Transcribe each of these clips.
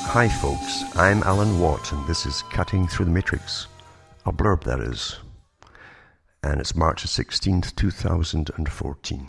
Hi folks, I'm Alan Watt and this is Cutting Through the Matrix, a blurb that is, and it's March 16th, 2014.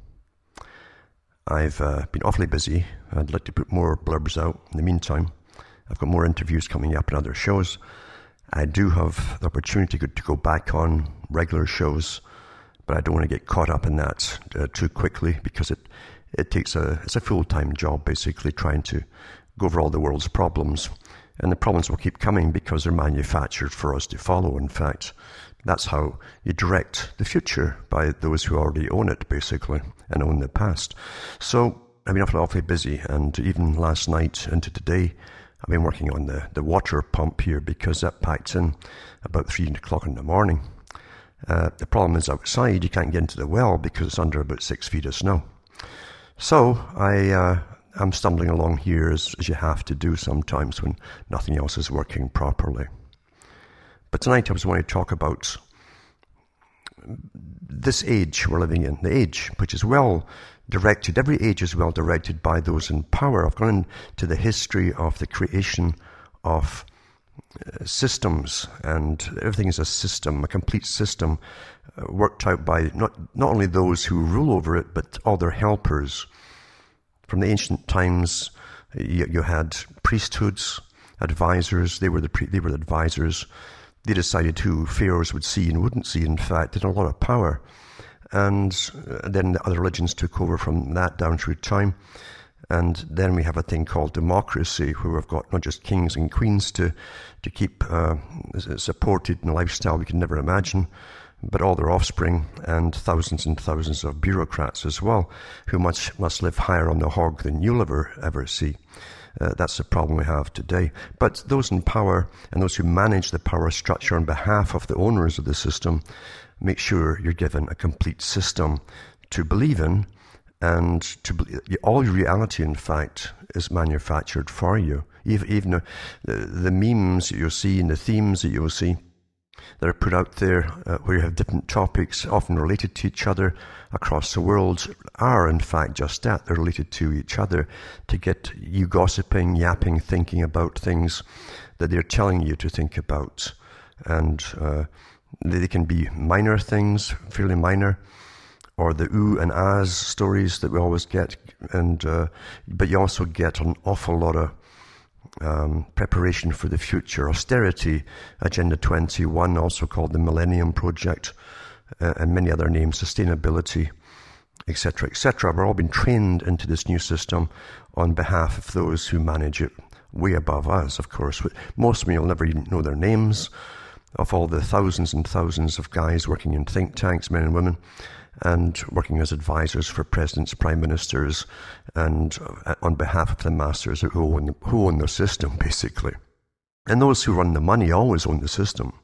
I've been awfully busy. I'd like to put more blurbs out. In the meantime, I've got more interviews coming up in other shows. I do have the opportunity to go back on regular shows, but I don't want to get caught up in that too quickly because it takes it's a full-time job basically trying to go over all the world's problems. And the problems will keep coming because they're manufactured for us to follow. In fact, that's how you direct the future, by those who already own it, basically, and own the past. So I've been awfully busy, and even last night into today, I've been working on the water pump here because that packed in about 3 o'clock in the morning. The problem is outside, you can't get into the well because it's under about 6 feet of snow. So I'm stumbling along here as you have to do sometimes when nothing else is working properly. But tonight I was wanting to talk about this age we're living in, the age which is well directed. Every age is well directed by those in power. I've gone into the history of the creation of systems, and everything is a system, a complete system worked out by not only those who rule over it, but all their helpers. From the ancient times, you had priesthoods, advisors. They were the advisors. They decided who pharaohs would see and wouldn't see. In fact, they had a lot of power. And then the other religions took over from that down through time. And then we have a thing called democracy, where we've got not just kings and queens to keep supported in a lifestyle we can never imagine, but all their offspring and thousands of bureaucrats as well, who must live higher on the hog than you'll ever see. That's the problem we have today. But those in power and those who manage the power structure on behalf of the owners of the system make sure you're given a complete system to believe in, and all your reality, in fact, is manufactured for you. Even the memes that you'll see and the themes that you'll see that are put out there, where you have different topics often related to each other across the world, are in fact just that. They're related to each other to get you gossiping, yapping, thinking about things that they're telling you to think about. And they can be minor things, fairly minor, or the ooh and ahs stories that we always get. But you also get an awful lot of preparation for the future. Austerity, Agenda 21, also called the Millennium Project, and many other names, sustainability, etc., etc. We're all been trained into this new system on behalf of those who manage it way above us, of course. Most of me will never even know their names, of all the thousands and thousands of guys working in think tanks, men and women, and working as advisors for presidents, prime ministers, and on behalf of the masters who own the system, basically. And those who run the money always own the system.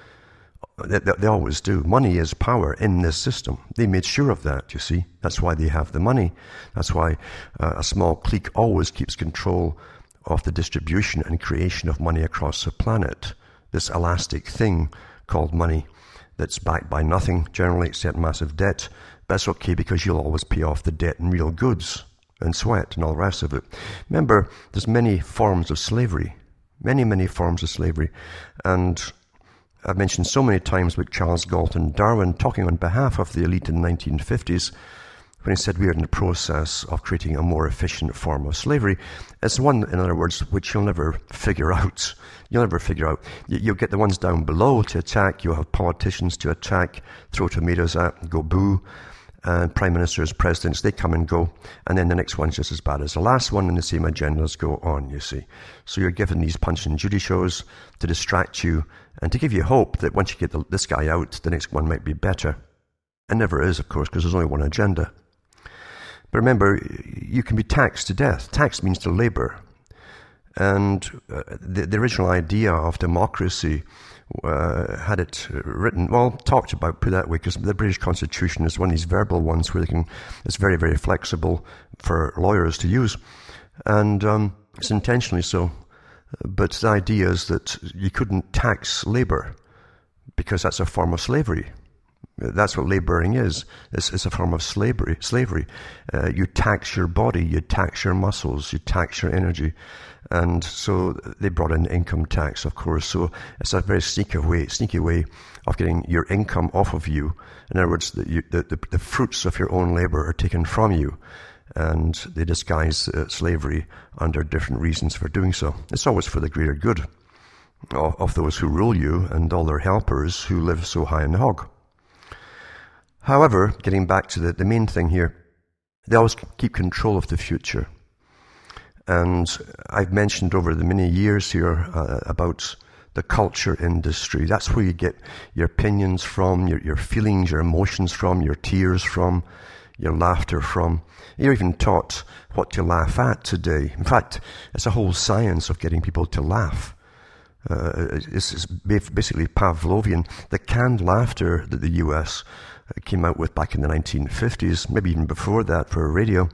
They always do. Money is power in this system. They made sure of that, you see. That's why they have the money. That's why a small clique always keeps control of the distribution and creation of money across the planet. This elastic thing called money, that's backed by nothing, generally, except massive debt. But that's okay because you'll always pay off the debt in real goods and sweat and all the rest of it. Remember, there's many forms of slavery. Many forms of slavery. And I've mentioned so many times with Charles Galton Darwin talking on behalf of the elite in the 1950s, when he said we are in the process of creating a more efficient form of slavery. It's one, in other words, which you'll never figure out. You'll never figure out. You'll get the ones down below to attack. You'll have politicians to attack, throw tomatoes at, go boo. And prime ministers, presidents, they come and go. And then the next one's just as bad as the last one, and the same agendas go on, you see. So you're given these Punch and Judy shows to distract you and to give you hope that once you get this guy out, the next one might be better. It never is, of course, because there's only one agenda. But remember, you can be taxed to death. Tax means to labor. And the original idea of democracy had it written, talked about, put that way, because the British Constitution is one of these verbal ones where it's very, very flexible for lawyers to use. And it's intentionally so. But the idea is that you couldn't tax labor because that's a form of slavery. That's what labouring is. It's a form of slavery. You tax your body, you tax your muscles, you tax your energy. And so they brought in income tax, of course. So it's a very sneaky way of getting your income off of you. In other words, the fruits of your own labour are taken from you. And they disguise slavery under different reasons for doing so. It's always for the greater good of those who rule you and all their helpers who live so high in the hog. However, getting back to the main thing here, they always keep control of the future. And I've mentioned over the many years here about the culture industry. That's where you get your opinions from, your feelings, your emotions from, your tears from, your laughter from. You're even taught what to laugh at today. In fact, it's a whole science of getting people to laugh. It's basically Pavlovian. The canned laughter that the US came out with back in the 1950s, maybe even before that for radio,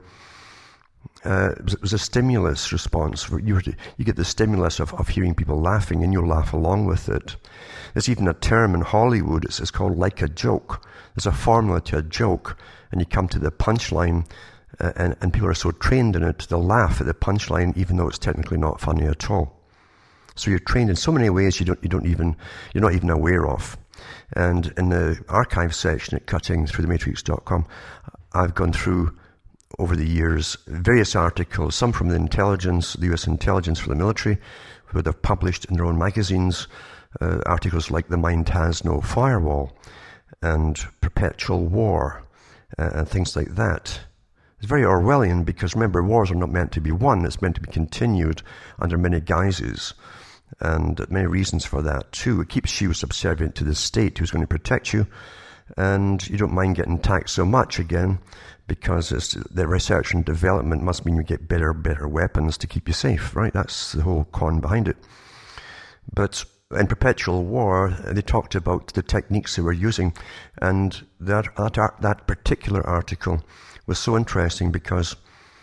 it was a stimulus response. You get the stimulus of hearing people laughing, and you'll laugh along with it. There's even a term in Hollywood, it's called like a joke. There's a formula to a joke, and you come to the punchline, and people are so trained in it, they'll laugh at the punchline even though it's technically not funny at all. So you're trained in so many ways you're not even aware of. And in the archive section at cuttingthroughthematrix.com, I've gone through over the years various articles, some from the intelligence, the US intelligence for the military, who they've published in their own magazines, articles like The Mind Has No Firewall and Perpetual War, and things like that. It's very Orwellian because, remember, wars are not meant to be won, it's meant to be continued under many guises. And many reasons for that too. It keeps you subservient to the state who's going to protect you, and you don't mind getting taxed so much again because the research and development must mean you get better weapons to keep you safe, right? That's the whole con behind it. But in Perpetual War, they talked about the techniques they were using, and that particular article was so interesting because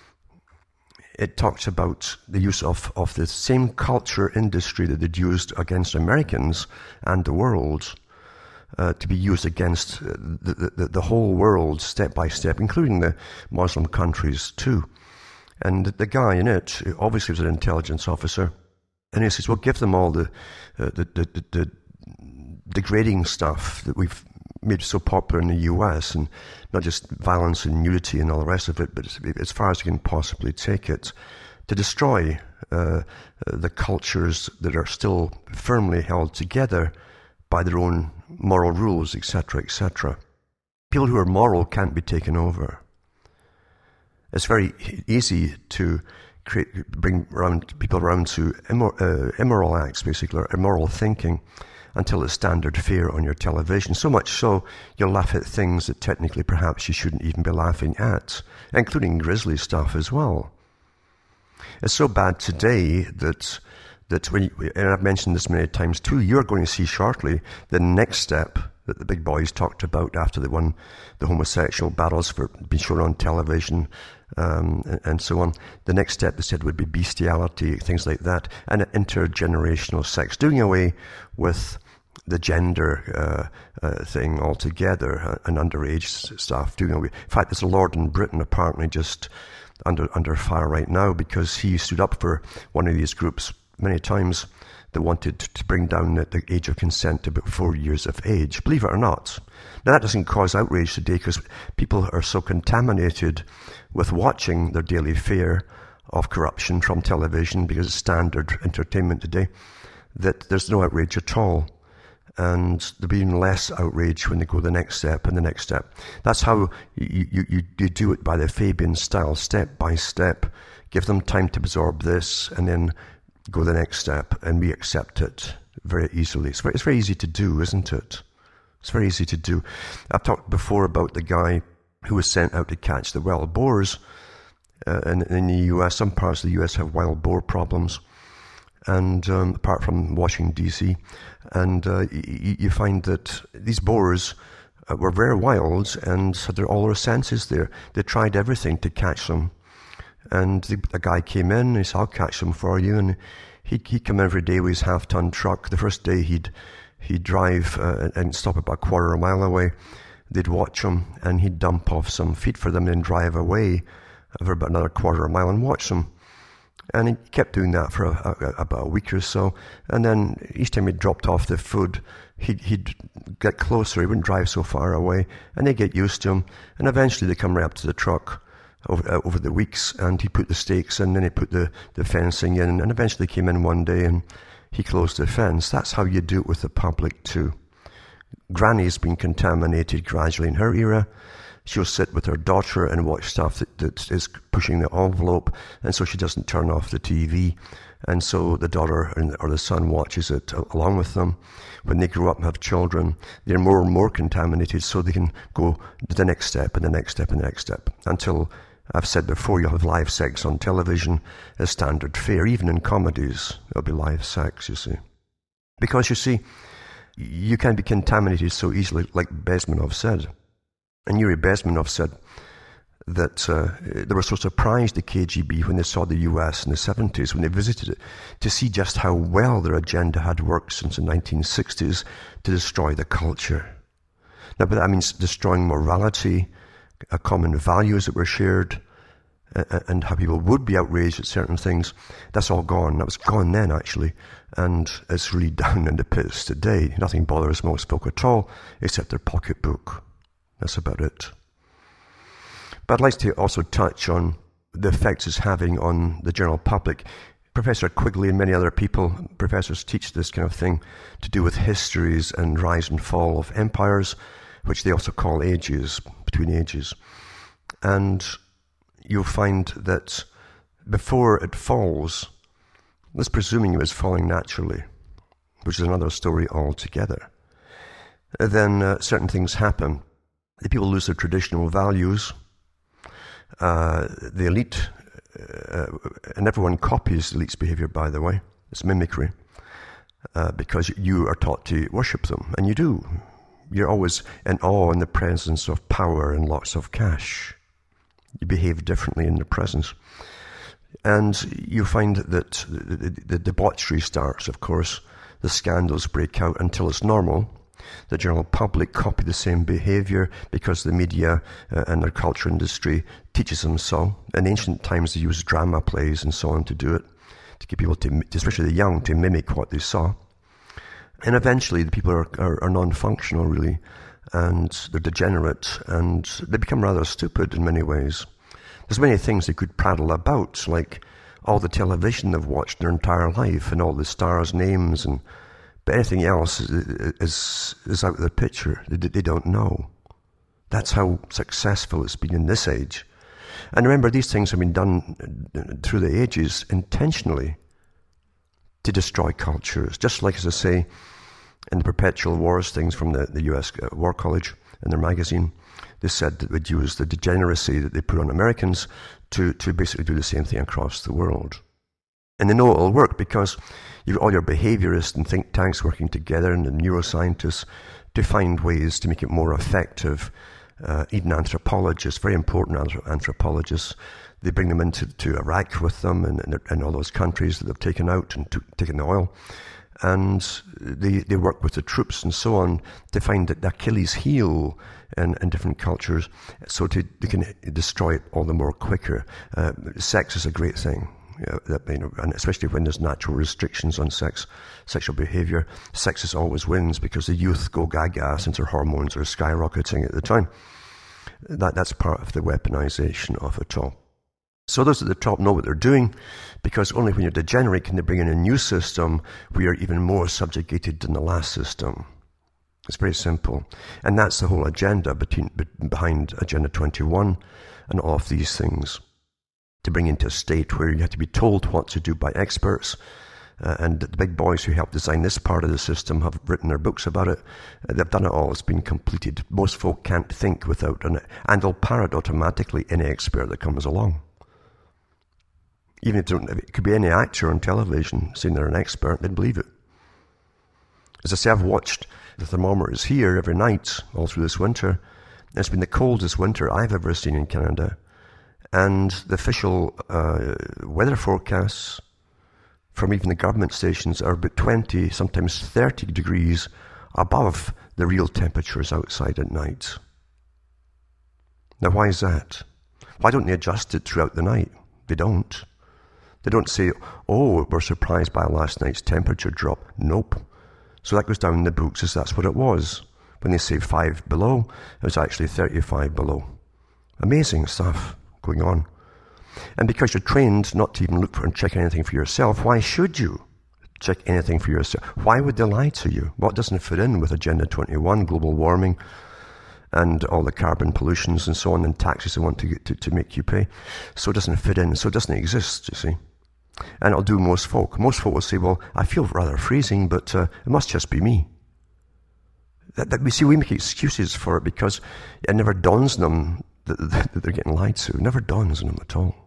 it talks about the use of the same culture industry that they'd used against Americans and the world to be used against the whole world step by step, including the Muslim countries too. And the guy in it obviously was an intelligence officer, and he says, well, give them all the degrading stuff that we've made so popular in the US, and not just violence and nudity and all the rest of it, but as far as you can possibly take it, to destroy the cultures that are still firmly held together by their own moral rules, etc., etc. People who are moral can't be taken over. It's very easy to bring people around to immoral acts, basically, or immoral thinking, until it's standard fare on your television. So much so, you'll laugh at things that technically perhaps you shouldn't even be laughing at, including grisly stuff as well. It's so bad today that and I've mentioned this many times too, you're going to see shortly the next step that the big boys talked about after they won the homosexual battles for being shown on television, and so on. The next step, they said, would be bestiality, things like that, and intergenerational sex, doing away with the gender thing altogether, and underage stuff, doing away. In fact, there's a lord in Britain apparently just under fire right now because he stood up for one of these groups many times that wanted to bring down the age of consent to about 4 years of age, believe it or not. Now that doesn't cause outrage today because people are so contaminated with watching their daily fare of corruption from television, because it's standard entertainment today, that there's no outrage at all. And there'll be even less outrage when they go the next step and the next step. That's how you do it, by the Fabian style, step by step. Give them time to absorb this and then go the next step, and we accept it very easily. It's very easy to do, isn't it? It's very easy to do. I've talked before about the guy who was sent out to catch the wild boars. In the US, some parts of the US have wild boar problems, and apart from Washington, D.C., and you find that these boars were very wild and had all their senses there. They tried everything to catch them. And the guy came in, he said, I'll catch them for you. And he'd come every day with his half-ton truck. The first day he'd drive and stop about a quarter of a mile away. they'd watch him, and he'd dump off some feed for them and drive away for about another quarter of a mile and watch them. And he kept doing that for about a week or so. And then each time he dropped off the food, he'd get closer. He wouldn't drive so far away. And they'd get used to him. And eventually they come right up to the truck over the weeks. And he put the stakes in, and he put the fencing in. And eventually they came in one day and he closed the fence. That's how you do it with the public too. Granny's been contaminated gradually in her era. She'll sit with her daughter and watch stuff that is pushing the envelope, and so she doesn't turn off the TV. And so the daughter or the son watches it along with them. When they grow up and have children, they're more and more contaminated, so they can go to the next step and the next step and the next step. Until, I've said before, you'll have live sex on television as standard fare. Even in comedies, there'll be live sex, you see. Because, you see, you can be contaminated so easily, like Bezmenov said. And Yuri Bezmenov said that they were so surprised, the KGB, when they saw the US in the 70s, when they visited it, to see just how well their agenda had worked since the 1960s to destroy the culture. Now, but that means destroying morality, common values that were shared, and how people would be outraged at certain things. That's all gone. That was gone then, actually. And it's really down in the pits today. Nothing bothers most folk at all, except their pocketbook. That's about it. But I'd like to also touch on the effects it's having on the general public. Professor Quigley and many other professors teach this kind of thing to do with histories and rise and fall of empires, which they also call ages, between ages. And you'll find that before it falls, let's presuming it was falling naturally, which is another story altogether, then certain things happen. The people lose their traditional values. The elite, and everyone copies the elite's behavior, by the way. It's mimicry. Because you are taught to worship them, and you do. You're always in awe in the presence of power and lots of cash. You behave differently in their presence. And you find that the debauchery starts, of course. The scandals break out until it's normal. The general public copy the same behavior because the media and their culture industry teaches them so. In ancient times, they used drama plays and so on to do it, to get people, especially the young, to mimic what they saw. And eventually, the people are non-functional, really, and they're degenerate, and they become rather stupid in many ways. There's many things they could prattle about, like all the television they've watched their entire life, and all the stars' names, but anything else is out of the picture. They don't know. That's how successful it's been in this age. And remember, these things have been done through the ages intentionally to destroy cultures. Just like, as I say, in the Perpetual Wars things from the US War College in their magazine, they said that they'd use the degeneracy that they put on Americans to basically do the same thing across the world. And they know it'll work because you've all your behaviorists and think tanks working together and the neuroscientists to find ways to make it more effective. Even anthropologists, very important anthropologists, they bring them into Iraq with them and all those countries that they've taken out and taken the oil. And they work with the troops and so on to find the Achilles heel in different cultures so they can destroy it all the more quicker. Sex is a great thing. And especially when there's natural restrictions on sexual behavior, sex always wins because the youth go gaga since their hormones are skyrocketing at the time. That's part of the weaponization of it all. So those at the top know what they're doing, because only when you're degenerate can they bring in a new system where you're even more subjugated than the last system. It's very simple. And that's the whole agenda behind Agenda 21 and all of these things. To bring into a state where you have to be told what to do by experts. And the big boys who helped design this part of the system have written their books about it. They've done it all. It's been completed. Most folk can't think without it. And they'll parrot automatically any expert that comes along. Even if it could be any actor on television saying they're an expert, they'd believe it. As I say, I've watched the thermometers here every night all through this winter. It's been the coldest winter I've ever seen in Canada. And the official weather forecasts from even the government stations are about 20, sometimes 30 degrees above the real temperatures outside at night. Now, why is that? Why don't they adjust it throughout the night? They don't. They don't say, oh, we're surprised by last night's temperature drop. Nope. So that goes down in the books as that's what it was. When they say 5 below, it was actually 35 below. Amazing stuff going on. And because you're trained not to even look for and check anything for yourself, why should you check anything for yourself? Why would they lie to you? What doesn't fit in with Agenda 21, global warming, and all the carbon pollutions and so on, and taxes they want to make you pay? So it doesn't fit in, so it doesn't exist, you see. And it'll do most folk. Most folk will say, well, I feel rather freezing, but it must just be me. We make excuses for it because it never dawns on them that they're getting lied to. It never dawns on them at all.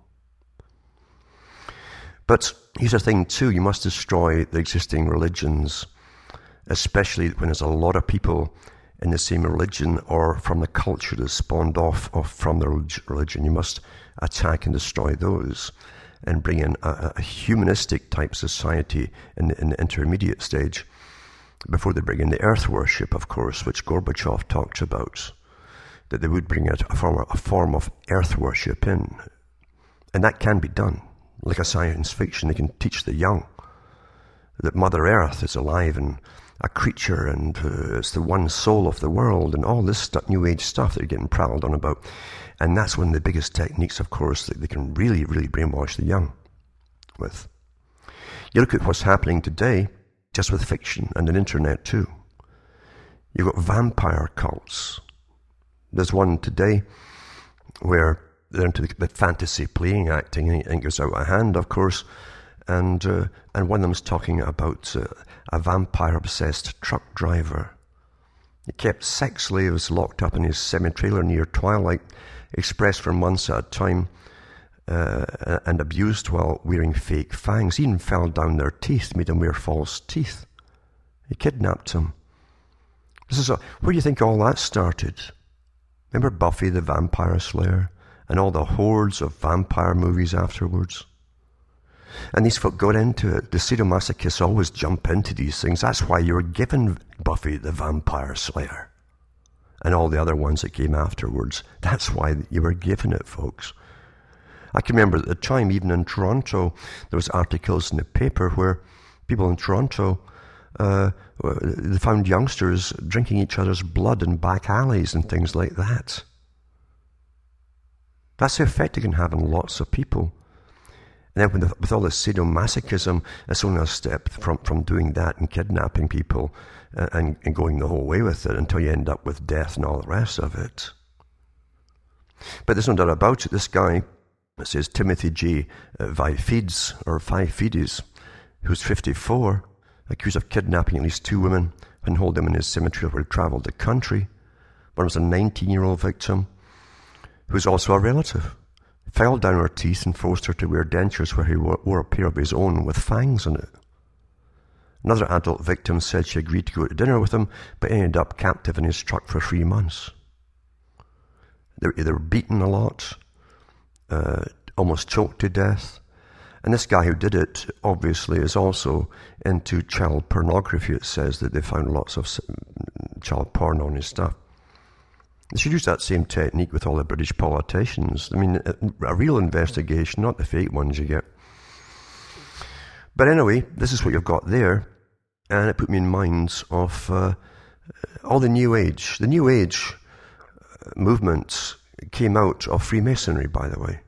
But here's the thing too, you must destroy the existing religions, especially when there's a lot of people in the same religion or from the culture that spawned off from the religion. You must attack and destroy those and bring in a humanistic type society in the intermediate stage before they bring in the earth worship, of course, which Gorbachev talked about, that they would bring out a form of earth worship in. And that can be done. Like a science fiction, they can teach the young that Mother Earth is alive and a creature and it's the one soul of the world and all this New Age stuff that they're getting prattled on about. And that's one of the biggest techniques, of course, that they can really, really brainwash the young with. You look at what's happening today, just with fiction and the internet too. You've got vampire cults. There's one today where they're into the fantasy playing acting, and it goes out of hand, of course. And one of them's talking about a vampire-obsessed truck driver. He kept sex slaves locked up in his semi-trailer near Twilight Express for months at a time, and abused while wearing fake fangs. He even fell down their teeth, made them wear false teeth. He kidnapped him. Where do you think all that started? Remember Buffy the Vampire Slayer? And all the hordes of vampire movies afterwards? And these folk got into it. The sadomasochists always jump into these things. That's why you were given Buffy the Vampire Slayer. And all the other ones that came afterwards. That's why you were given it, folks. I can remember at the time, even in Toronto, there was articles in the paper where people in Toronto, they found youngsters drinking each other's blood in back alleys and things like that. That's the effect it can have on lots of people. And then with all this sadomasochism, it's only a step from doing that and kidnapping people and going the whole way with it until you end up with death and all the rest of it. But there's no doubt about it. This guy, it says Timothy J. Fifides, who's 54, accused of kidnapping at least 2 women and hold them in his cemetery where he traveled the country. One was a 19-year-old victim, who's also a relative, fell down her teeth and forced her to wear dentures where he wore a pair of his own with fangs in it. Another adult victim said she agreed to go to dinner with him, but ended up captive in his truck for 3 months. They were beaten a lot, almost choked to death. And this guy who did it, obviously, is also into child pornography. It says that they found lots of child porn on his stuff. They should use that same technique with all the British politicians. I mean, a real investigation, not the fake ones you get. But anyway, this is what you've got there. And it put me in mind of all the New Age. The New Age movement came out of Freemasonry, by the way.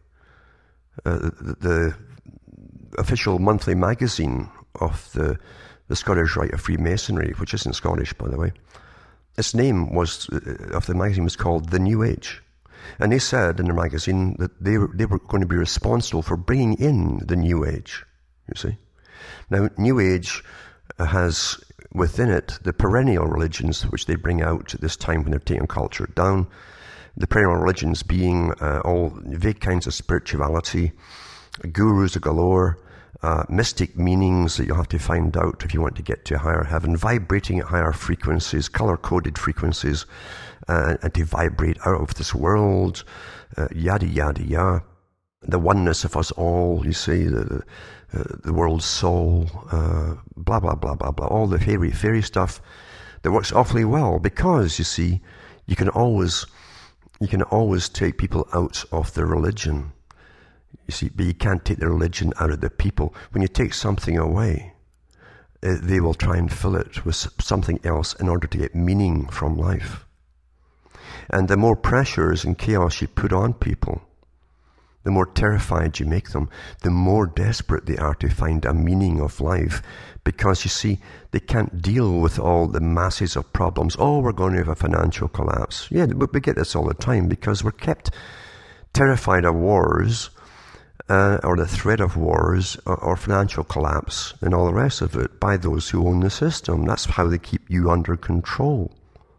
The official monthly magazine of the Scottish Rite of Freemasonry, which isn't Scottish, by the way. Its name of the magazine was called The New Age. And they said in the magazine that they were going to be responsible for bringing in the New Age, you see. Now, New Age has within it the perennial religions which they bring out at this time when they're taking culture down. The perennial religions being all vague kinds of spirituality, gurus galore, mystic meanings that you have to find out if you want to get to a higher heaven, vibrating at higher frequencies, color-coded frequencies, and to vibrate out of this world, yada, yada, yada. The oneness of us all, you see, the world's soul, blah, blah, blah, blah, blah, all the fairy stuff that works awfully well because, you see, you can always You can always take people out of their religion. You see, but you can't take the religion out of the people. When you take something away, they will try and fill it with something else in order to get meaning from life. And the more pressures and chaos you put on people, the more terrified you make them, the more desperate they are to find a meaning of life. Because you see, they can't deal with all the masses of problems. Oh, we're going to have a financial collapse. Yeah, we get this all the time because we're kept terrified of wars, or the threat of wars, or financial collapse, and all the rest of it by those who own the system. That's how they keep you under control.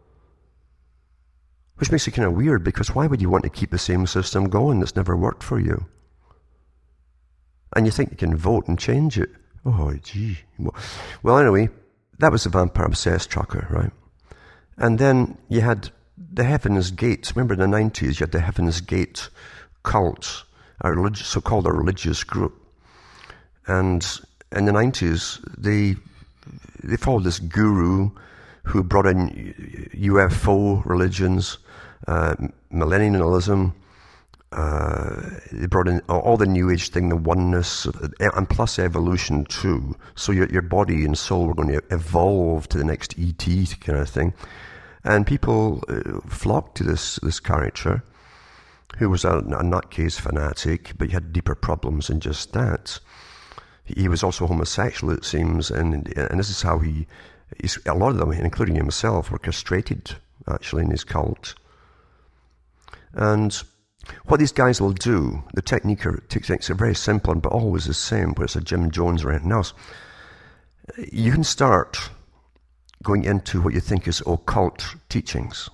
Which makes it kind of weird, because why would you want to keep the same system going that's never worked for you? And you think you can vote and change it. Oh, gee. Well, anyway, that was the vampire obsessed trucker, right? And then you had the Heaven's Gate. Remember in the 90s, you had the Heaven's Gate cult, so-called a religious group. And in the 90s, they followed this guru who brought in UFO religions, millennialism. They brought in all the New Age thing, the oneness, and plus evolution too. So your body and soul were going to evolve to the next ET kind of thing. And people flocked to this character, who was a nutcase fanatic, but he had deeper problems than just that. He was also homosexual, it seems, and this is how a lot of them, including himself, were castrated, actually, in his cult. And what these guys will do, the techniques are very simple, but always the same, whether it's a Jim Jones or anything else. You can start going into what you think is occult teachings.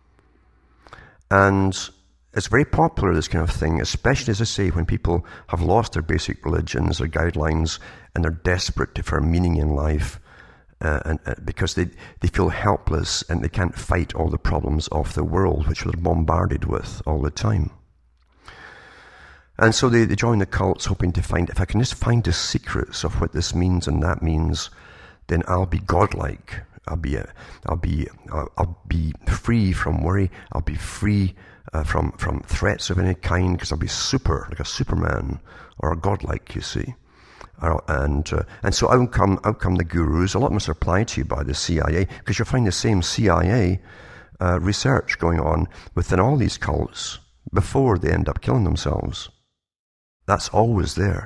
And it's very popular, this kind of thing, especially, as I say, when people have lost their basic religions or guidelines and they're desperate for meaning in life. And because they feel helpless and they can't fight all the problems of the world, which they're bombarded with all the time. And so they join the cults, hoping to find, if I can just find the secrets of what this means and that means, then I'll be godlike. I'll be free from worry. I'll be free from threats of any kind, because I'll be like a Superman or a godlike, you see. And so out come the gurus. A lot of them are supplied to you by the CIA, because you'll find the same CIA research going on within all these cults before they end up killing themselves. That's always there.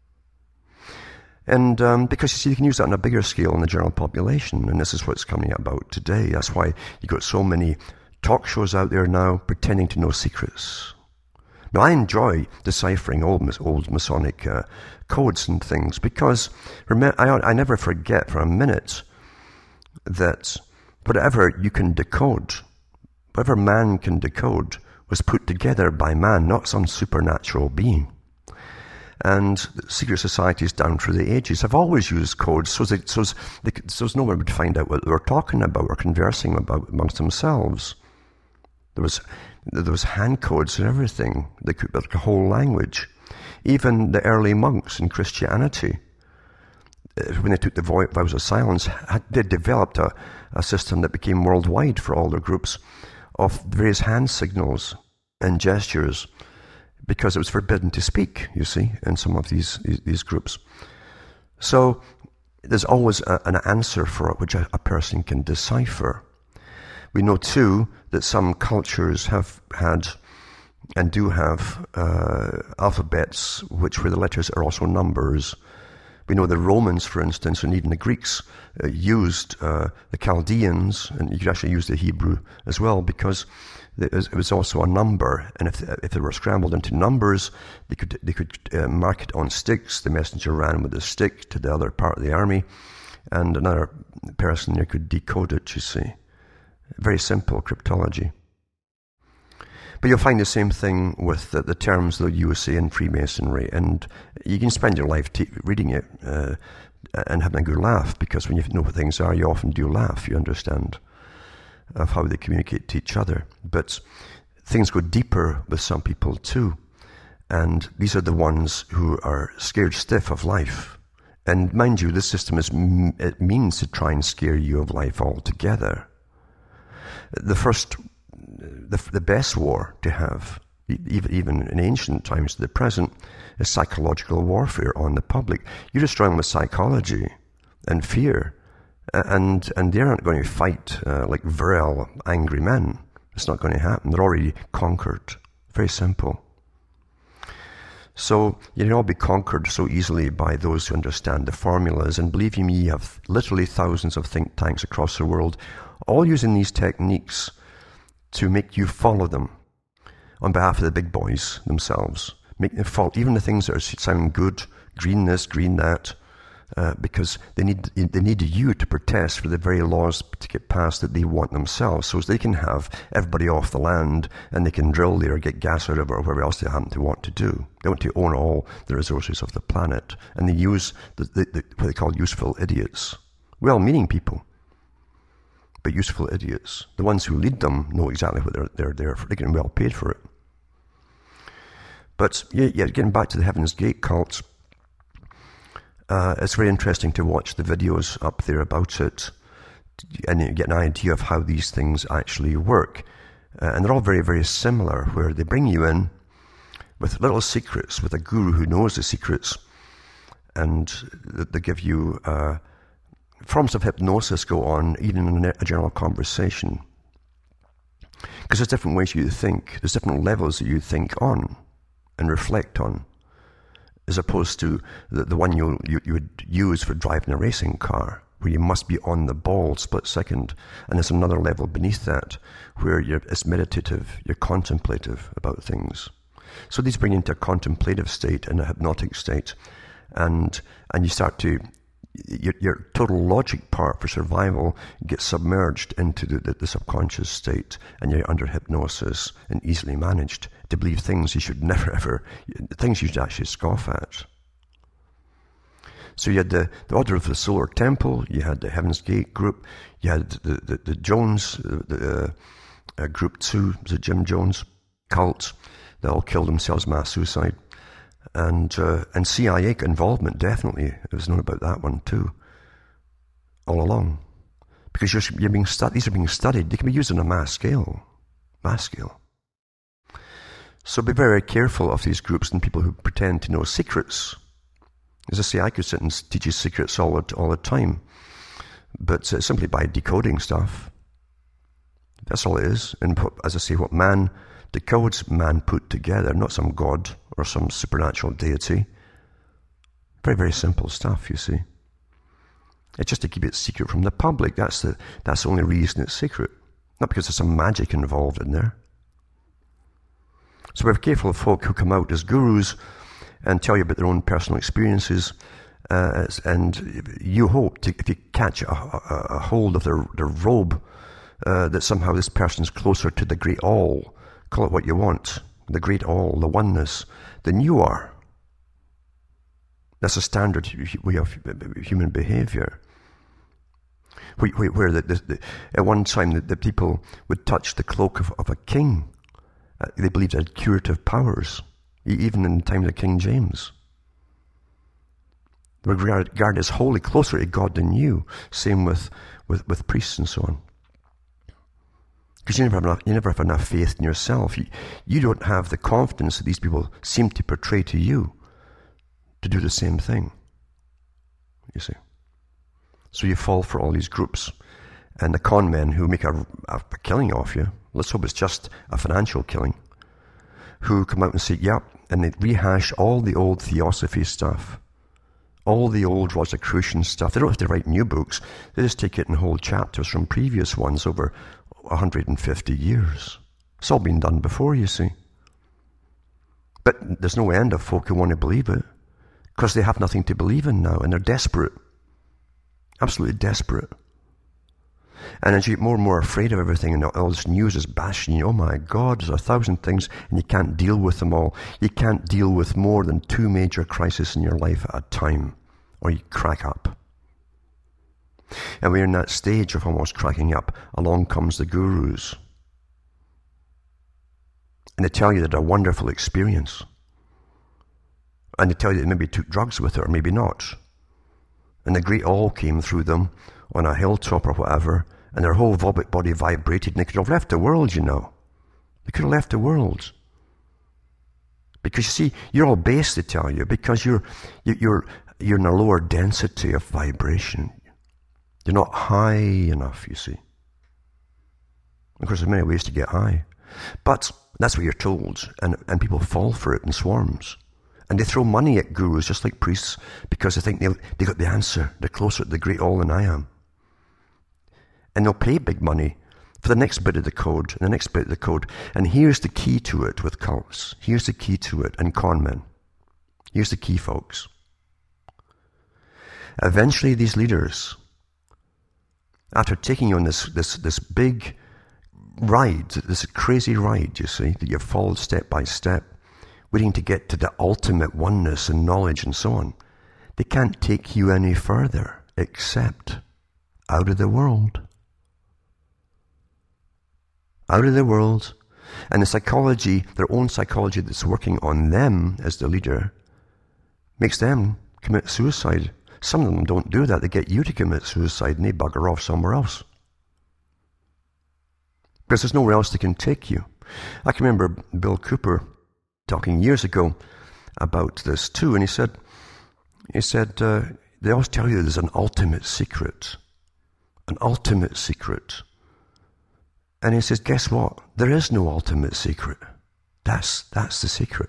And because you see, you can use that on a bigger scale in the general population, and this is what's coming about today. That's why you've got so many talk shows out there now pretending to know secrets. Now, I enjoy deciphering old Masonic codes and things, because I never forget for a minute that whatever you can decode, whatever man can decode, was put together by man, not some supernatural being. And secret societies down through the ages have always used codes so no one would find out what they were talking about or conversing about amongst themselves. There was hand codes and everything. They could build a whole language. Even the early monks in Christianity, when they took the vows of silence, they developed a system that became worldwide for all their groups of various hand signals and gestures, because it was forbidden to speak, you see, in some of these groups. So there's always an answer for it which a person can decipher. We know too that some cultures have had and do have alphabets where the letters are also numbers. We know the Romans, for instance, and even the Greeks used the Chaldeans, and you could actually use the Hebrew as well, because it was also a number, and if they were scrambled into numbers, they could mark it on sticks. The messenger ran with the stick to the other part of the army, and another person there could decode it, you see. Very simple cryptology. But you'll find the same thing with the terms that you say in Freemasonry, and you can spend your life reading it and having a good laugh, because when you know what things are, you often do laugh, you understand of how they communicate to each other. But things go deeper with some people too, and these are the ones who are scared stiff of life. And mind you, this system it means to try and scare you of life altogether. The first the best war to have, even in ancient times to the present, is psychological warfare on the public. You destroy them with psychology and fear, and they aren't going to fight like virile, angry men. It's not going to happen. They're already conquered. Very simple. So you can all be conquered so easily by those who understand the formulas. And believe me, you have literally thousands of think tanks across the world, all using these techniques to make you follow them on behalf of the big boys themselves. Make them follow even the things that sound good, green this, green that, because they need you to protest for the very laws to get passed that they want themselves, so they can have everybody off the land and they can drill there, get gas out of it, or whatever else they happen to want to do. They want to own all the resources of the planet, and they use what they call useful idiots. Well-meaning people, but useful idiots. The ones who lead them know exactly what they're there for. They're getting well paid for it. But yeah, getting back to the Heaven's Gate cult, it's very interesting to watch the videos up there about it, and you get an idea of how these things actually work. And they're all very, very similar, where they bring you in with little secrets, with a guru who knows the secrets, and they give you forms of hypnosis go on, even in a general conversation. Because there's different ways you think, there's different levels that you think on and reflect on, as opposed to the one you would use for driving a racing car, where you must be on the ball split second. And there's another level beneath that, where it's meditative, you're contemplative about things. So these bring you into a contemplative state and a hypnotic state, and you start to, your total logic part for survival gets submerged into the subconscious state, and you're under hypnosis and easily managed to believe things you should never ever, things you should actually scoff at. So you had the Order of the Solar Temple, you had the Heaven's Gate group, you had the Jones, group 2, the Jim Jones cult, they all killed themselves, mass suicide. And CIA involvement, definitely. It was known about that one too, all along. Because you're being these are being studied. They can be used on a mass scale. So be very, very careful of these groups and people who pretend to know secrets. As I say, I could sit and teach you secrets all the time, but simply by decoding stuff. That's all it is. And as I say, what man decodes, man put together, not some god or some supernatural deity. Very, very simple stuff, you see. It's just to keep it secret from the public. That's the only reason it's secret. Not because there's some magic involved in there. So we're careful of folk who come out as gurus and tell you about their own personal experiences, and you hope to, if you catch a hold of their robe, that somehow this person's closer to the great all. Call it what you want. The great all, the oneness, than you are. That's a standard way of human behavior. Where at one time the people would touch the cloak of a king. They believed it had curative powers, even in the time of King James. They were regarded as wholly closer to God than you. Same with priests and so on. Because you never have enough faith in yourself. You don't have the confidence that these people seem to portray to you to do the same thing. You see. So you fall for all these groups and the con men who make a killing off you. Let's hope it's just a financial killing. Who come out and say, yep, and they rehash all the old theosophy stuff. All the old Rosicrucian stuff. They don't have to write new books. They just take it and hold chapters from previous ones over 150 years. It's all been done before, you see. But there's no end of folk who want to believe it, because they have nothing to believe in now, and they're desperate. Absolutely desperate. And as you get more and more afraid of everything, and all this news is bashing you, oh my God, there's 1,000 things, and you can't deal with them all. You can't deal with more than 2 major crises in your life at a time, or you crack up. And we're in that stage of almost cracking up. Along comes the gurus. And they tell you that a wonderful experience. And they tell you they maybe took drugs with it, or maybe not. And the great all came through them on a hilltop or whatever, and their whole body vibrated, and they could have left the world, you know. They could have left the world. Because you see, you're all base, they tell you, because you're in a lower density of vibration. You're not high enough, you see. Of course, there's many ways to get high. But that's what you're told, and people fall for it in swarms. And they throw money at gurus just like priests because they think they got the answer. They're closer to the great all than I am. And they'll pay big money for the next bit of the code, and the next bit of the code. And here's the key to it with cults. Here's the key to it, and con men. Here's the key, folks. Eventually, these leaders, after taking you on this big ride, this crazy ride, you see, that you've followed step by step, waiting to get to the ultimate oneness and knowledge and so on, they can't take you any further except out of the world. Out of the world. And the psychology, their own psychology that's working on them as the leader, makes them commit suicide. Some of them don't do that. They get you to commit suicide and they bugger off somewhere else. Because there's nowhere else they can take you. I can remember Bill Cooper talking years ago about this too, and he said, they always tell you there's an ultimate secret. An ultimate secret. And he says, guess what? There is no ultimate secret. That's the secret.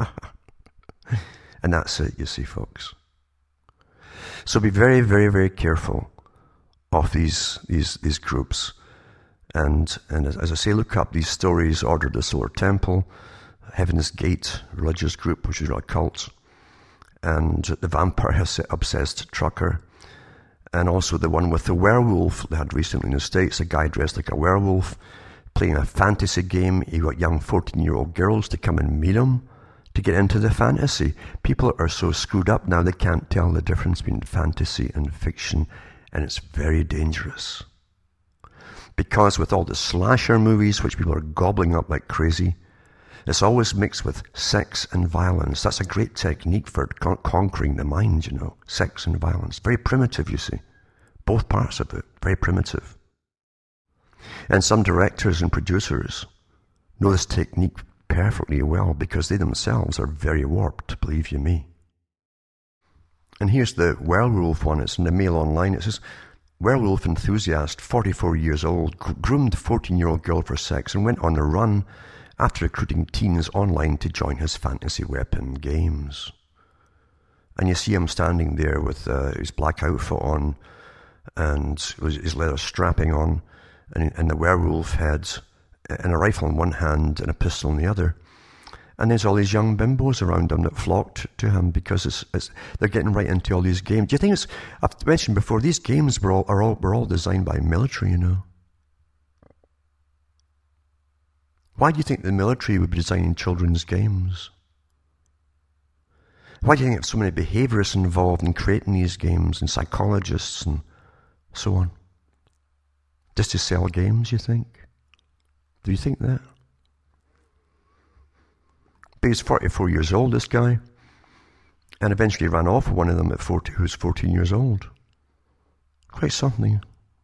And that's it, you see, folks. So be very, very, very careful of these groups. And as I say, look up these stories, Order of the Solar Temple, Heaven's Gate, religious group, which is a cult, and the vampire obsessed trucker, and also the one with the werewolf they had recently in the States, a guy dressed like a werewolf, playing a fantasy game. He got young 14-year-old girls to come and meet him to get into the fantasy. People are so screwed up now they can't tell the difference between fantasy and fiction, and it's very dangerous. Because with all the slasher movies, which people are gobbling up like crazy, it's always mixed with sex and violence. That's a great technique for conquering the mind, you know. Sex and violence. Very primitive, you see. Both parts of it. Very primitive. And some directors and producers know this technique perfectly well because they themselves are very warped, believe you me. And here's the werewolf one. It's in the Mail Online. It says, werewolf enthusiast, 44 years old, groomed 14-year-old girl for sex and went on a run after recruiting teens online to join his fantasy weapon games. And you see him standing there with his black outfit on and his leather strapping on, and the werewolf head, and a rifle in one hand and a pistol in the other. And there's all these young bimbos around him that flocked to him because they're getting right into all these games. Do you think I've mentioned before, these games were all designed by military, you know? Why do you think the military would be designing children's games? Why do you think there's so many behaviorists involved in creating these games, and psychologists and so on? Just to sell games, you think? Do you think that? But he's 44 years old, this guy, and eventually ran off with one of them at 40, who's 14 years old. Quite something.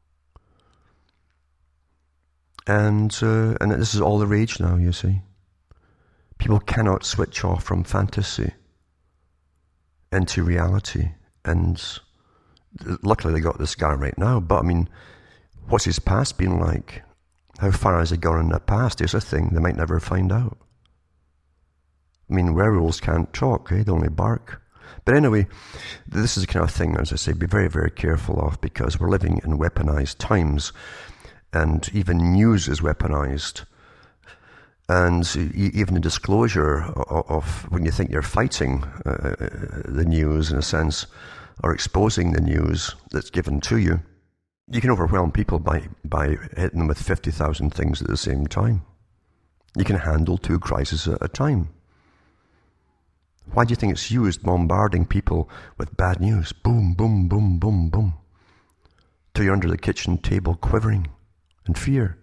And this is all the rage now, you see. People cannot switch off from fantasy into reality. And luckily they got this guy right now. But I mean, what's his past been like? How far has he gone in the past? Is a thing they might never find out. I mean, werewolves can't talk, eh? They only bark. But anyway, this is the kind of thing, as I say, be very, very careful of, because we're living in weaponized times. And even news is weaponized. And even the disclosure of when you think you're fighting the news, in a sense, or exposing the news that's given to you, you can overwhelm people by hitting them with 50,000 things at the same time. You can handle 2 crises at a time. Why do you think it's used bombarding people with bad news? Boom, boom, boom, boom, boom. Till you're under the kitchen table quivering in fear.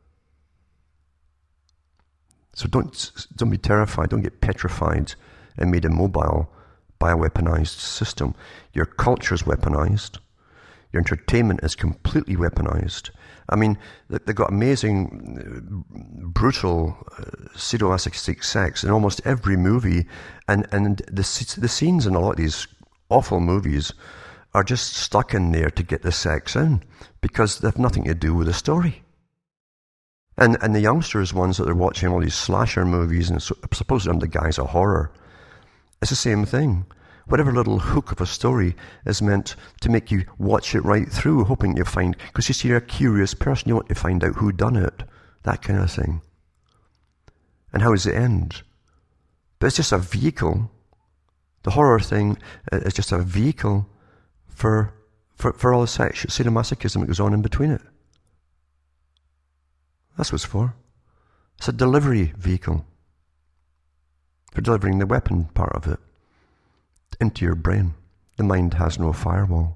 So don't be terrified, don't get petrified and made immobile by a weaponized system. Your culture's weaponized. Your entertainment is completely weaponized. I mean, they've got amazing, brutal, sadomasochistic sex in almost every movie, and the scenes in a lot of these awful movies are just stuck in there to get the sex in, because they have nothing to do with the story. And the youngsters, ones that are watching all these slasher movies, and supposedly under the guise of horror, it's the same thing. Whatever little hook of a story is meant to make you watch it right through, hoping you find, because you see, you're a curious person, you want to find out who done it, that kind of thing. And how does it end? But it's just a vehicle. The horror thing is just a vehicle for all the sadomasochism that goes on in between it. That's what it's for. It's a delivery vehicle for delivering the weapon part of it into your brain. The mind has no firewall.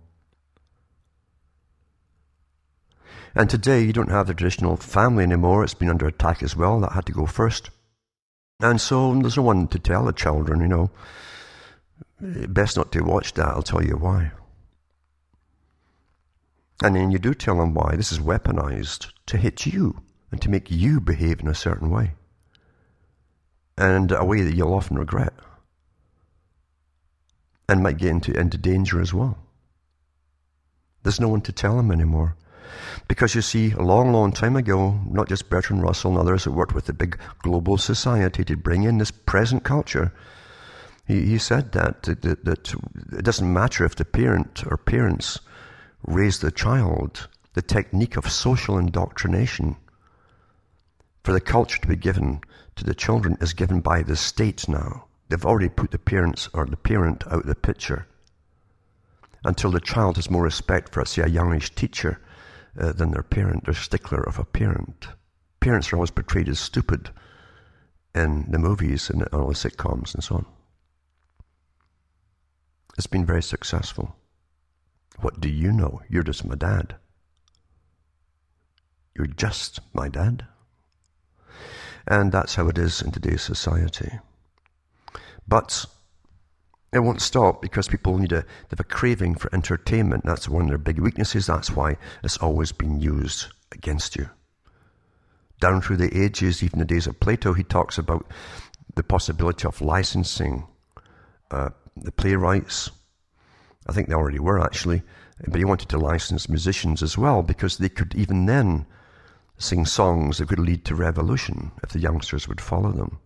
And today you don't have the traditional family anymore. It's been under attack as well. That had to go first. And so there's no one to tell the children, best not to watch that. I'll tell you why. And then you do tell them why. This is weaponized to hit you and to make you behave in a certain way. And a way that you'll often regret. And might get into danger as well. There's no one to tell them anymore. Because you see, a long, long time ago, not just Bertrand Russell and others that worked with the big global society to bring in this present culture, he said that it doesn't matter if the parent or parents raise the child, the technique of social indoctrination for the culture to be given to the children is given by the state now. They've already put the parents or the parent out of the picture until the child has more respect for, say, a youngish teacher than their parent, their stickler of a parent. Parents are always portrayed as stupid in the movies and all the sitcoms and so on. It's been very successful. What do you know? You're just my dad. You're just my dad. And that's how it is in today's society. But it won't stop because people they have a craving for entertainment. That's one of their big weaknesses. That's why it's always been used against you. Down through the ages, even the days of Plato, he talks about the possibility of licensing the playwrights. I think they already were actually. But he wanted to license musicians as well because they could even then sing songs that could lead to revolution if the youngsters would follow them.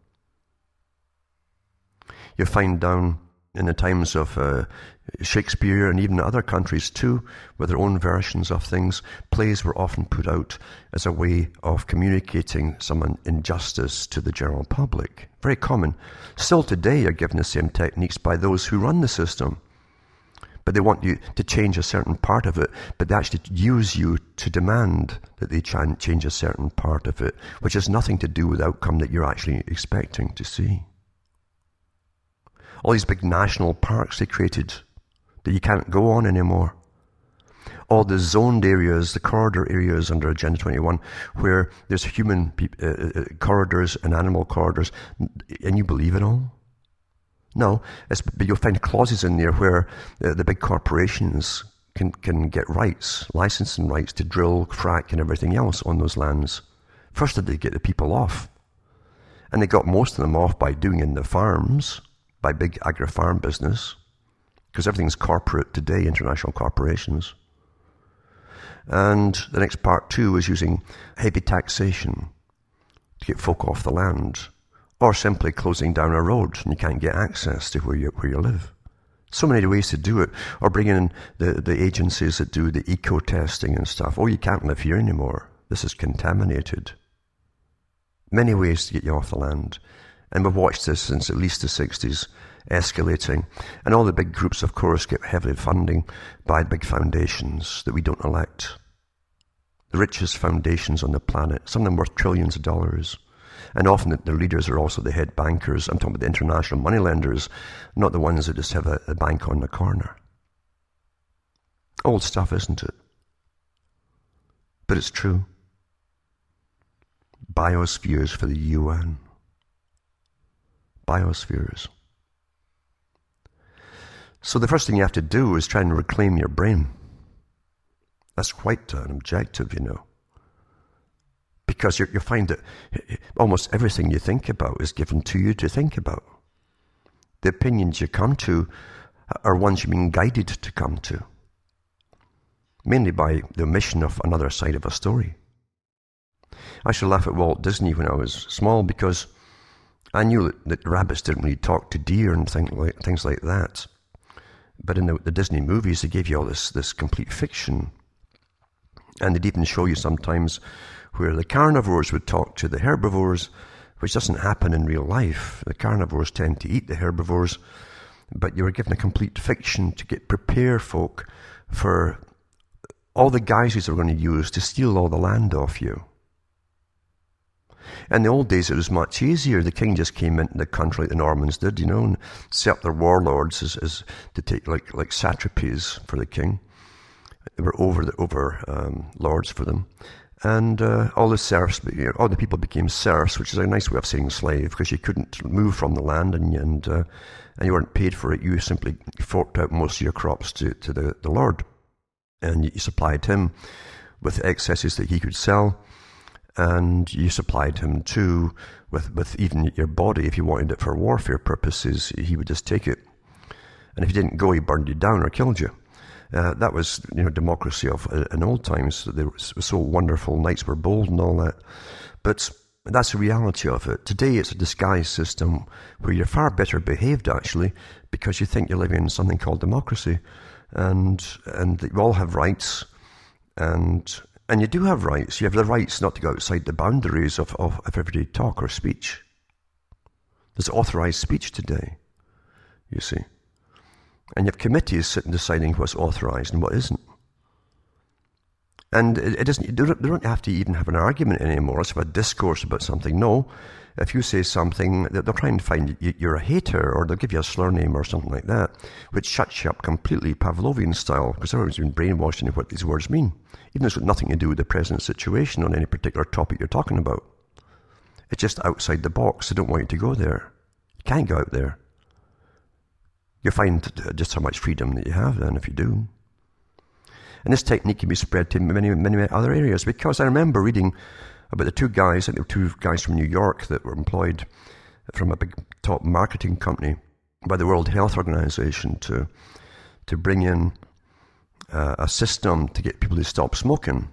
You find down in the times of Shakespeare and even other countries too, with their own versions of things, plays were often put out as a way of communicating some injustice to the general public. Very common. Still today are given the same techniques by those who run the system. But they want you to change a certain part of it, but they actually use you to demand that they change a certain part of it, which has nothing to do with the outcome that you're actually expecting to see. All these big national parks they created that you can't go on anymore. All the zoned areas, the corridor areas under Agenda 21, where there's human corridors and animal corridors, and you believe it all? No, but you'll find clauses in there where the big corporations can get rights, licensing rights to drill, frack, and everything else on those lands. First, did they get the people off? And they got most of them off by doing in the farms, by big agri-farm business, because everything's corporate today, international corporations. And the next part, too, is using heavy taxation to get folk off the land, or simply closing down a road and you can't get access to where you live. So many ways to do it, or bringing in the agencies that do the eco-testing and stuff. Oh, you can't live here anymore. This is contaminated. Many ways to get you off the land. And we've watched this since at least the 60s, escalating. And all the big groups, of course, get heavily funding by big foundations that we don't elect. The richest foundations on the planet, some of them worth trillions of dollars. And often the leaders are also the head bankers. I'm talking about the international moneylenders, not the ones that just have a bank on the corner. Old stuff, isn't it? But it's true. Biospheres for the UN. Biospheres. So the first thing you have to do is try and reclaim your brain. That's quite an objective, because you find that almost everything you think about is given to you to think about. The opinions you come to are ones you've been guided to come to, mainly by the omission of another side of a story. I used to laugh at Walt Disney when I was small because I knew that rabbits didn't really talk to deer and things like that. But in the Disney movies, they gave you all this complete fiction. And they'd even show you sometimes where the carnivores would talk to the herbivores, which doesn't happen in real life. The carnivores tend to eat the herbivores, but you were given a complete fiction to prepare folk for all the guises they were going to use to steal all the land off you. In the old days, it was much easier. The king just came into the country like the Normans did, and set up their warlords as to take like satrapies for the king. They were over lords for them, and all the serfs, all the people became serfs, which is a nice way of saying slave, because you couldn't move from the land and you weren't paid for it. You simply forked out most of your crops to the lord, and you supplied him with excesses that he could sell. And you supplied him too with even your body. If you wanted it for warfare purposes, he would just take it. And if you didn't go, he burned you down or killed you. That was, democracy of in old times. It was so wonderful. Knights were bold and all that. But that's the reality of it. Today, it's a disguised system where you're far better behaved, actually, because you think you're living in something called democracy, and you all have rights, and you do have rights. You have the rights not to go outside the boundaries of everyday talk or speech. There's authorized speech today, you see. And you have committees sitting deciding what's authorized and what isn't. And it isn't. You don't have to even have an argument anymore. Let's have a discourse about something. No. If you say something, they'll try and find you're a hater, or they'll give you a slur name or something like that, which shuts you up completely, Pavlovian style, because everyone's been brainwashed into what these words mean, even though it's got nothing to do with the present situation on any particular topic you're talking about. It's just outside the box. They don't want you to go there. You can't go out there. You'll find just how much freedom that you have then if you do. And this technique can be spread to many, many other areas, because I remember reading about the two guys, I think there were two guys from New York that were employed from a big top marketing company by the World Health Organization to bring in a system to get people to stop smoking.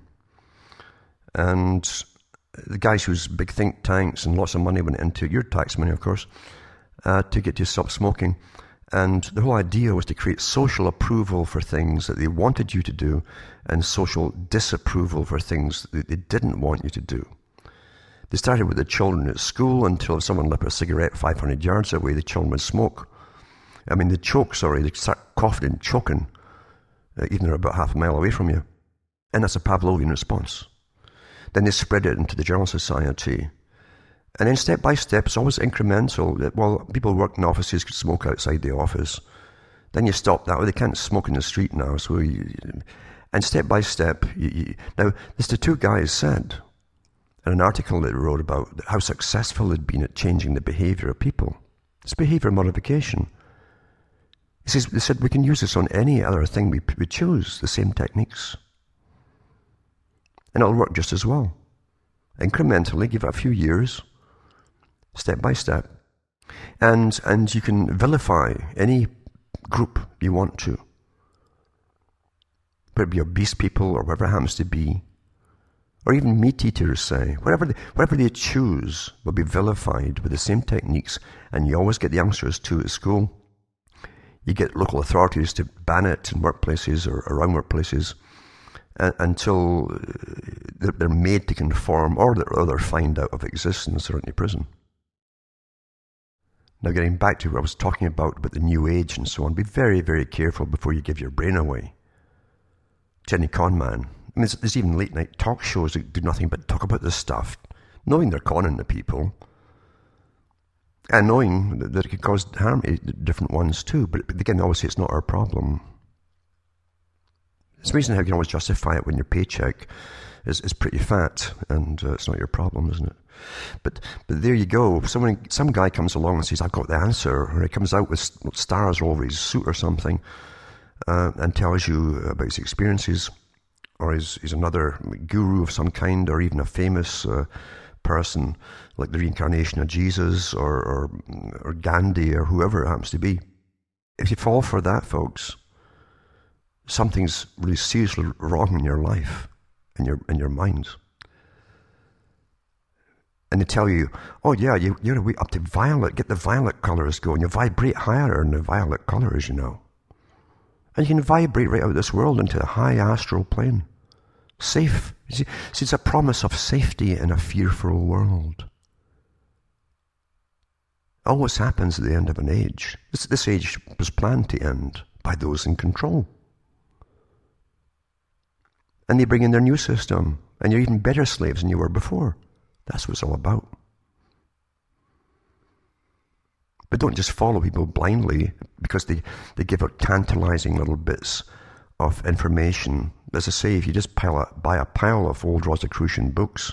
And the guys whose big think tanks and lots of money went into, your tax money of course, to get you to stop smoking. And the whole idea was to create social approval for things that they wanted you to do and social disapproval for things that they didn't want you to do. They started with the children at school until if someone lit a cigarette 500 yards away, the children would smoke. They'd start coughing and choking, even they're about half a mile away from you. And that's a Pavlovian response. Then they spread it into the general society. And then step by step, it's always incremental. Well, people who work in offices could smoke outside the office. Then you stop that. Well, they can't smoke in the street now. And step by step, now, this the two guys said in an article that they wrote about how successful they'd been at changing the behavior of people. It's behavior modification. They said we can use this on any other thing we choose, the same techniques. And it'll work just as well. Incrementally, give it a few years, step by step. And you can vilify any group you want to. Whether it be obese people or whatever it happens to be. Or even meat eaters, say. Whatever they choose will be vilified with the same techniques, and you always get the youngsters too at school. You get local authorities to ban it in workplaces or around workplaces until they're made to conform or they're fined out of existence or into prison. Now, getting back to what I was talking about the New Age and so on, be very, very careful before you give your brain away to any con man. There's even late-night talk shows that do nothing but talk about this stuff, knowing they're conning the people, and knowing that it could cause harm to different ones too. But again, obviously, it's not our problem. It's amazing how you can always justify it when your paycheck is pretty fat, and it's not your problem, isn't it? But there you go. Some guy comes along and says, I've got the answer, or he comes out with stars all over his suit or something, and tells you about his experiences or he's another guru of some kind, or even a famous person like the reincarnation of Jesus or Gandhi or whoever it happens to be. If you fall for that, folks, something's really seriously wrong in your life, in your mind. And they tell you, oh yeah, you're way up to violet, get the violet colors going. You vibrate higher in the violet colors, you know. And you can vibrate right out of this world into a high astral plane. Safe. See, it's a promise of safety in a fearful world. Always happens at the end of an age. This age was planned to end by those in control. And they bring in their new system, and you're even better slaves than you were before. That's what it's all about. But don't just follow people blindly because they give out tantalizing little bits of information. As I say, if you just buy a pile of old Rosicrucian books,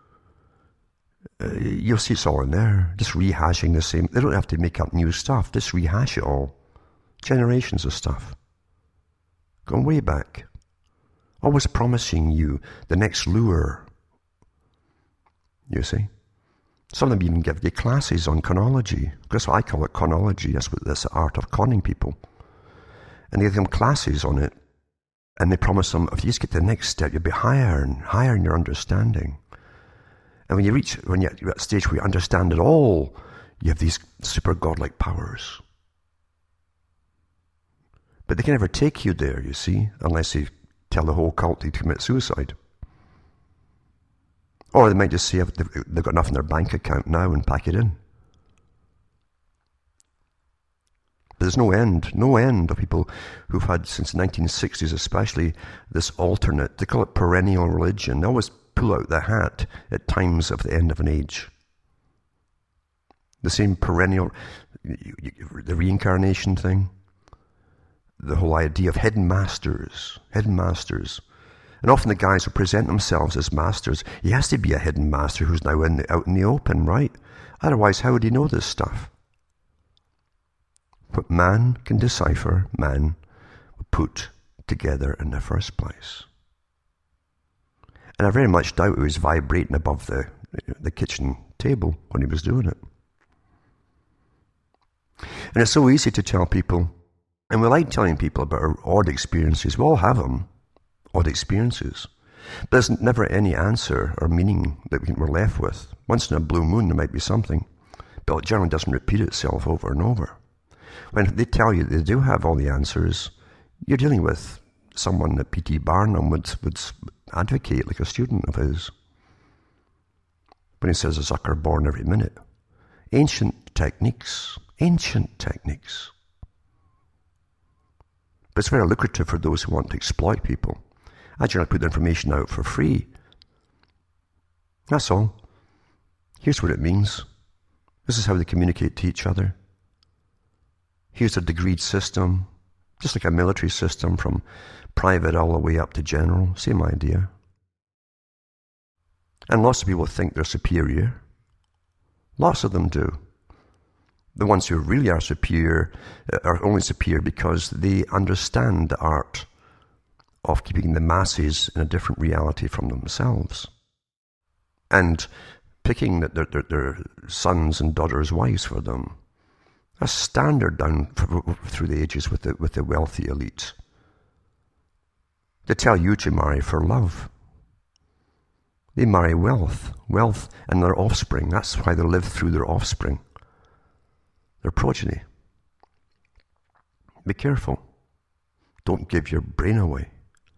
you'll see it's all in there. Just rehashing the same. They don't have to make up new stuff. Just rehash it all. Generations of stuff. Going way back. Always promising you the next lure. You see? Some of them even give you classes on chronology. That's what I call it, chronology. That's the art of conning people. And they give them classes on it. And they promise them, if you just get to the next step, you'll be higher and higher in your understanding. And when you're at a stage where you understand it all, you have these super godlike powers. But they can never take you there, you see, unless you tell the whole cult to commit suicide. Or they might just say they've got enough in their bank account now and pack it in. But there's no end of people who've had, since the 1960s especially, this alternate, they call it perennial religion. They always pull out the hat at times of the end of an age. The same perennial, the reincarnation thing, the whole idea of hidden masters. And often the guys who present themselves as masters, he has to be a hidden master who's now out in the open, right? Otherwise, how would he know this stuff? What man can decipher, man will put together in the first place. And I very much doubt he was vibrating above the kitchen table when he was doing it. And it's so easy to tell people, and we like telling people about our odd experiences. We all have them, odd experiences. But there's never any answer or meaning that we're left with. Once in a blue moon there might be something, but it generally doesn't repeat itself over and over. When they tell you they do have all the answers, you're dealing with someone that P.T. Barnum would advocate, like a student of his, when he says a sucker born every minute. Ancient techniques. But it's very lucrative for those who want to exploit people. I generally put the information out for free. That's all. Here's what it means. This is how they communicate to each other. Here's a degreed system, just like a military system, from private all the way up to general. Same idea. And lots of people think they're superior. Lots of them do. The ones who really are superior are only superior because they understand the art of keeping the masses in a different reality from themselves. And picking their sons and daughters' wives for them. A standard down through the ages with the wealthy elite. They tell you to marry for love. They marry wealth and their offspring. That's why they live through their offspring, their progeny. Be careful. Don't give your brain away.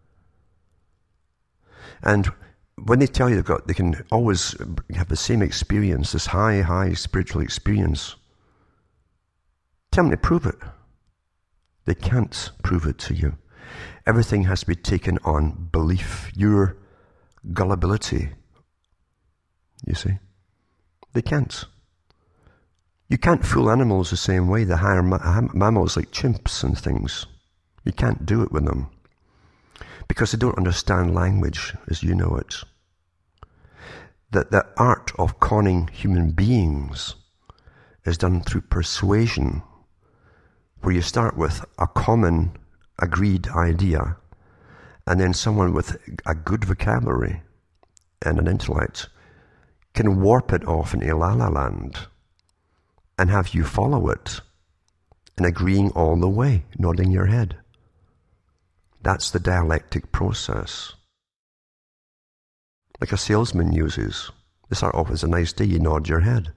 And when they tell you they can always have the same experience, this high spiritual experience, tell them to prove it. They can't prove it to you. Everything has to be taken on belief, your gullibility. You see? They can't. You can't fool animals the same way, the higher mammals like chimps and things. You can't do it with them. Because they don't understand language as you know it. That the art of conning human beings is done through persuasion, where you start with a common agreed idea, And then someone with a good vocabulary and an intellect can warp it off into La La Land and have you follow it and agreeing all the way, nodding your head. That's the dialectic process. Like a salesman uses. They start off as a nice day, you nod your head.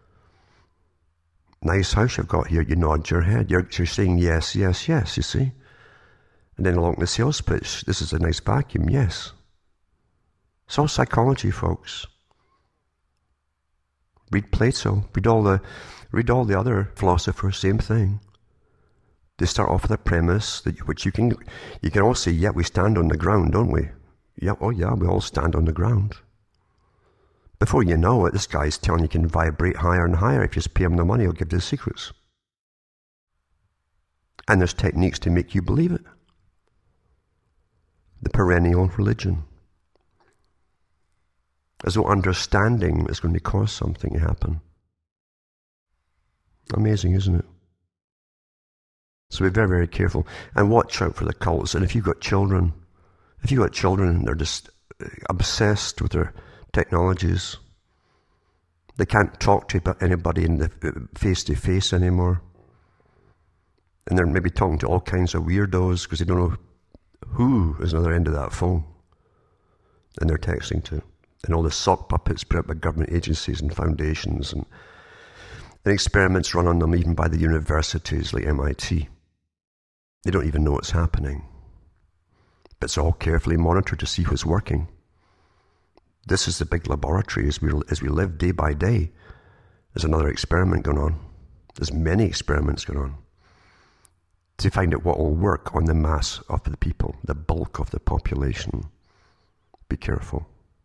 Nice house you've got here, you nod your head. You're saying yes, yes, yes, you see. And then along the sales pitch, this is a nice vacuum, yes. It's all psychology, folks. Read Plato, read all the other philosophers, same thing. They start off with a premise which you can all say, yeah, we stand on the ground, don't we? Yeah, oh yeah, we all stand on the ground. Before you know it, this guy's telling you can vibrate higher and higher. If you just pay him the money, he'll give you the secrets. And there's techniques to make you believe it. The perennial religion. As though understanding is going to cause something to happen. Amazing, isn't it? So be very, very careful. And watch out for the cults. And if you've got children and they're just obsessed with their technologies, they can't talk to anybody in the face-to-face anymore. And they're maybe talking to all kinds of weirdos because they don't know who is on the other end of that phone. And they're texting to. And all the sock puppets put up by government agencies and foundations and experiments run on them even by the universities like MIT. They don't even know what's happening. But it's all carefully monitored to see what's working. This is the big laboratory as we live day by day. There's another experiment going on. There's many experiments going on to find out what will work on the mass of the people, the bulk of the population. Be careful.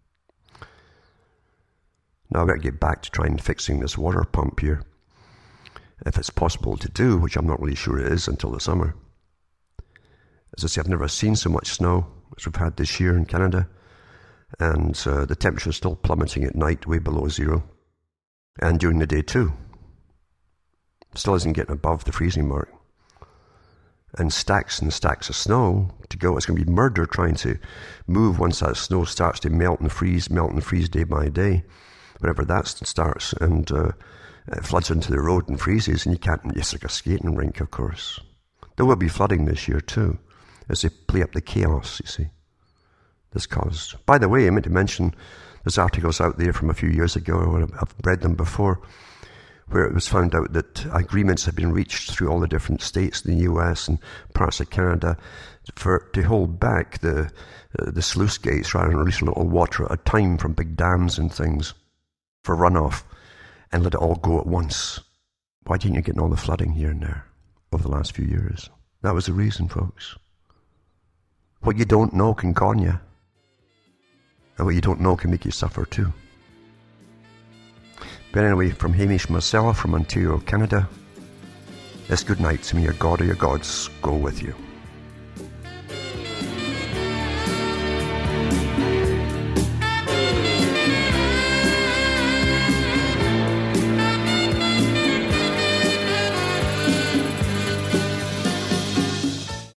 Now I've got to get back to trying fixing this water pump here. If it's possible to do, which I'm not really sure it is until the summer. As I say, I've never seen so much snow as we've had this year in Canada. And the temperature is still plummeting at night, way below zero. And during the day too. Still isn't getting above the freezing mark. And stacks of snow to go. It's going to be murder trying to move once that snow starts to melt and freeze day by day. Whenever that starts and it floods into the road and freezes, and you can't, it's like a skating rink, of course. There will be flooding this year too, as they play up the chaos, you see, this caused. By the way, I meant to mention, there's articles out there from a few years ago, I've read them before, where it was found out that agreements have been reached through all the different states in the US and parts of Canada to hold back the sluice gates rather than release a little water at a time from big dams and things for runoff and let it all go at once. Why didn't you get all the flooding here and there over the last few years? That was the reason, folks. What you don't know can con you. And what you don't know can make you suffer too. But anyway, from Hamish myself, from Ontario, Canada, it's good night. May your God or your gods go with you.